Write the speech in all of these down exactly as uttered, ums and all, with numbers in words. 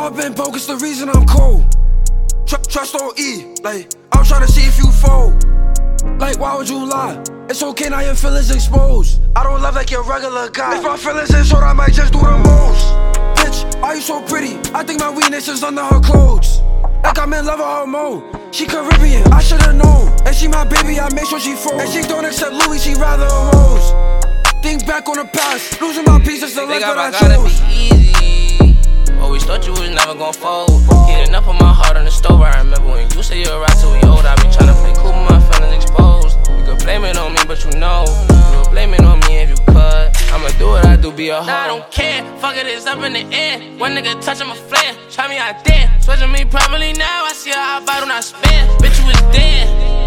Heart been broke, it's the reason I'm cold. Tr trust on E, like, I'm tryna see if you fold. Like, why would you lie? It's okay, now your feelings exposed. I don't love like your regular guy. If my feelings is short, I might just do the most. Bitch, why you so pretty? I think my weakness is under her clothes. Like I'm in love with her mode. She Caribbean, I should've known. And she my baby, I make sure she folds. And she don't accept Louis, she rather a rose. Think back on the past, losing my pieces, the life that I chose. Be easy. Always thought you was never gon' fold. Heating up on my heart on the stove. I remember when you said you're right till we old. I be tryna play cool, but my feelings exposed. You could blame it on me, but you know you would blame it on me if you could. I'ma do what I do, be a hoe. Nah, I don't care, fuck it, it's up in the air. One nigga touch, I'm a flare. Try me, I dare. Switching me properly now, I see how I bite when I spin. Bitch, you was dead.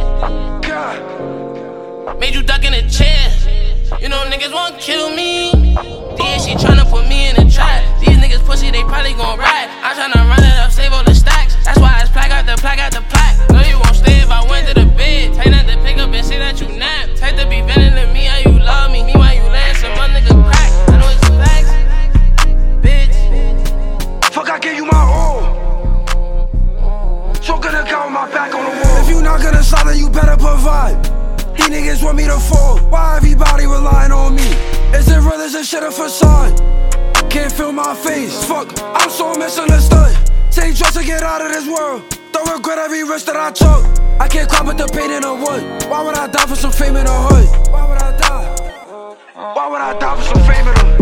God. Made you duck in a chair. You know niggas won't kill me. Yeah, she tryna put me in a trap. These niggas pussy, they probably gon' ride. I'm tryna run it up, save all the stacks. That's why it's plaque out the plaque out the plaque. No, you won't stay if I went to the bed. Take not to pick up and say that you nap. Take to be venting to me how you love me. Me while you land some other nigga crack. I know it's facts, bitch. Fuck, I give you my all. So gonna count my back on the wall. If you not gonna stop, then you better provide. These niggas want me to fall. Why everybody relying on me? Is it real? Is it shit a facade? Can't feel my face. Fuck, I'm so misunderstood. Take drugs to get out of this world. Don't regret every risk that I took. I can't cry with the pain in the wood. Why would I die for some fame in the hood? Why would I die? Why would I die for some fame in the hood?